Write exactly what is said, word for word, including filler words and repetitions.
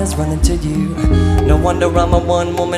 running to you. No wonder I'm a one-woman